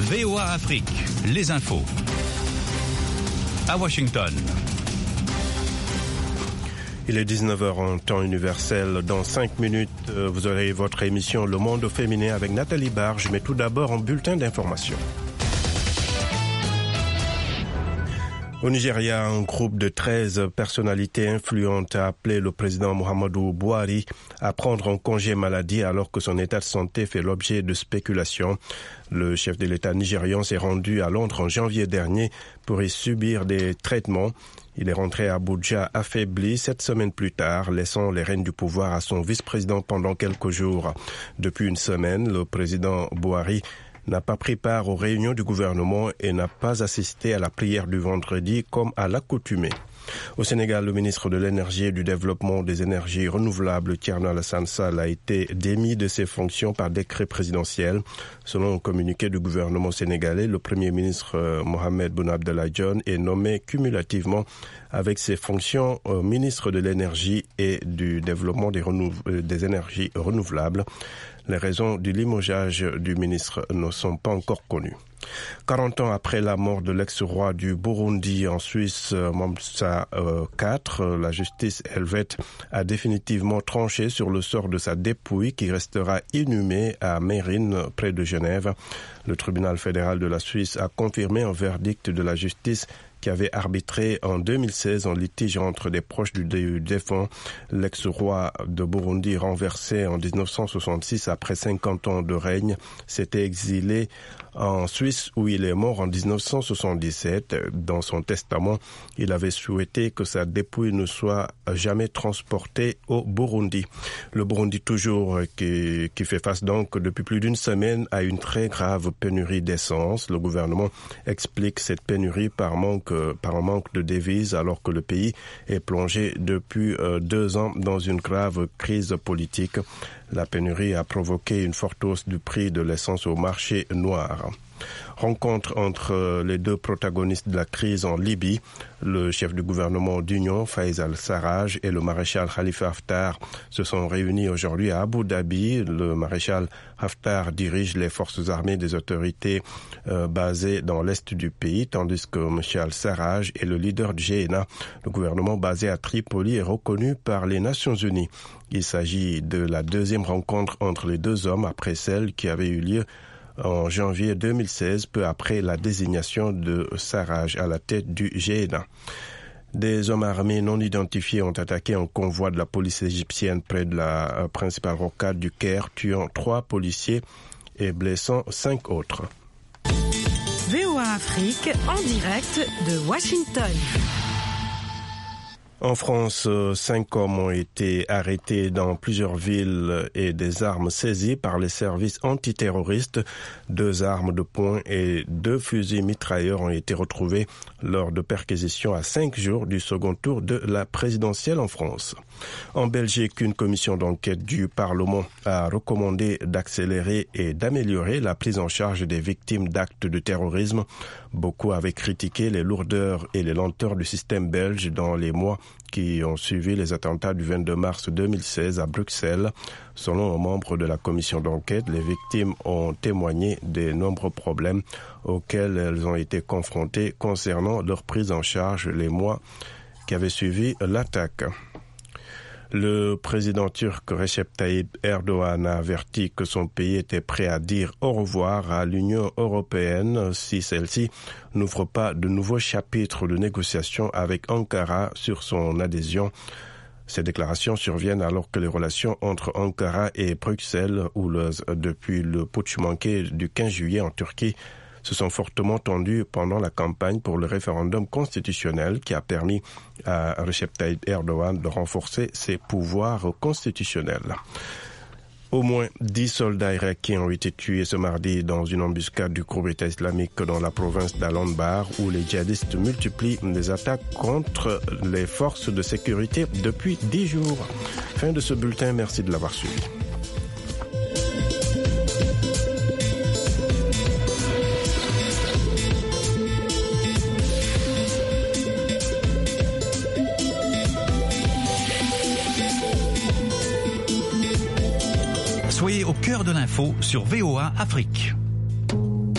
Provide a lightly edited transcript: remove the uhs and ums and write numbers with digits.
VOA Afrique, les infos. À Washington. Il est 19h en temps universel. Dans 5 minutes, vous aurez votre émission Le Monde féminin avec Nathalie Barge, mais tout d'abord un bulletin d'information. Au Nigeria, un groupe de 13 personnalités influentes a appelé le président Muhammadu Buhari à prendre un congé maladie alors que son état de santé fait l'objet de spéculations. Le chef de l'État nigérian s'est rendu à Londres en janvier dernier pour y subir des traitements. Il est rentré à Abuja affaibli 7 semaines plus tard, laissant les rênes du pouvoir à son vice-président pendant quelques jours. Depuis une semaine, le président Buhari n'a pas pris part aux réunions du gouvernement et n'a pas assisté à la prière du vendredi comme à l'accoutumée. Au Sénégal, le ministre de l'Énergie et du Développement des énergies renouvelables, Thierno Alassane Sall, a été démis de ses fonctions par décret présidentiel. Selon un communiqué du gouvernement sénégalais, le Premier ministre Mohamed Boun Abdallah Dionne est nommé cumulativement avec ses fonctions ministre de l'Énergie et du Développement des énergies renouvelables. Les raisons du limogeage du ministre ne sont pas encore connues. 40 ans après la mort de l'ex-roi du Burundi en Suisse, Momsa IV, la justice helvète a définitivement tranché sur le sort de sa dépouille qui restera inhumée à Mérine, près de Genève. Le tribunal fédéral de la Suisse a confirmé un verdict de la justice qui avait arbitré en 2016 un litige entre des proches du défunt. L'ex-roi de Burundi, renversé en 1966 après 50 ans de règne, s'était exilé en Suisse où il est mort en 1977. Dans son testament, il avait souhaité que sa dépouille ne soit jamais transportée au Burundi. Le Burundi toujours qui fait face donc depuis plus d'une semaine à une très grave pénurie d'essence. Le gouvernement explique cette pénurie par un manque de devises alors que le pays est plongé depuis 2 ans dans une grave crise politique. La pénurie a provoqué une forte hausse du prix de l'essence au marché noir. Rencontre entre les deux protagonistes de la crise en Libye, le chef du gouvernement d'union, Fayez al-Sarraj, et le maréchal Khalifa Haftar se sont réunis aujourd'hui à Abu Dhabi. Le maréchal Haftar dirige les forces armées des autorités basées dans l'est du pays, tandis que M. al-Sarraj est le leader du GNA. Le gouvernement basé à Tripoli est reconnu par les Nations Unies. Il s'agit de la deuxième rencontre entre les deux hommes après celle qui avait eu lieu en janvier 2016, peu après la désignation de Sarraj à la tête du GNA. Des hommes armés non identifiés ont attaqué un convoi de la police égyptienne près de la principale rocade du Caire, tuant 3 policiers et blessant 5 autres. VOA Afrique, en direct de Washington. En France, 5 hommes ont été arrêtés dans plusieurs villes et des armes saisies par les services antiterroristes. 2 armes de poing et 2 fusils mitrailleurs ont été retrouvés lors de perquisitions à 5 jours du second tour de la présidentielle en France. En Belgique, une commission d'enquête du Parlement a recommandé d'accélérer et d'améliorer la prise en charge des victimes d'actes de terrorisme. Beaucoup avaient critiqué les lourdeurs et les lenteurs du système belge dans les mois qui ont suivi les attentats du 22 mars 2016 à Bruxelles. Selon un membre de la commission d'enquête, les victimes ont témoigné des nombreux problèmes auxquels elles ont été confrontées concernant leur prise en charge les mois qui avaient suivi l'attaque. Le président turc Recep Tayyip Erdogan a averti que son pays était prêt à dire au revoir à l'Union européenne si celle-ci n'ouvre pas de nouveaux chapitres de négociations avec Ankara sur son adhésion. Ces déclarations surviennent alors que les relations entre Ankara et Bruxelles, houleuses depuis le putsch manqué du 15 juillet en Turquie, se sont fortement tendues pendant la campagne pour le référendum constitutionnel qui a permis à Recep Tayyip Erdogan de renforcer ses pouvoirs constitutionnels. Au moins 10 soldats irakiens ont été tués ce mardi dans une embuscade du groupe État islamique dans la province d'Al-Anbar où les djihadistes multiplient les attaques contre les forces de sécurité depuis 10 jours. Fin de ce bulletin, merci de l'avoir suivi. Soyez au cœur de l'info sur VOA Afrique.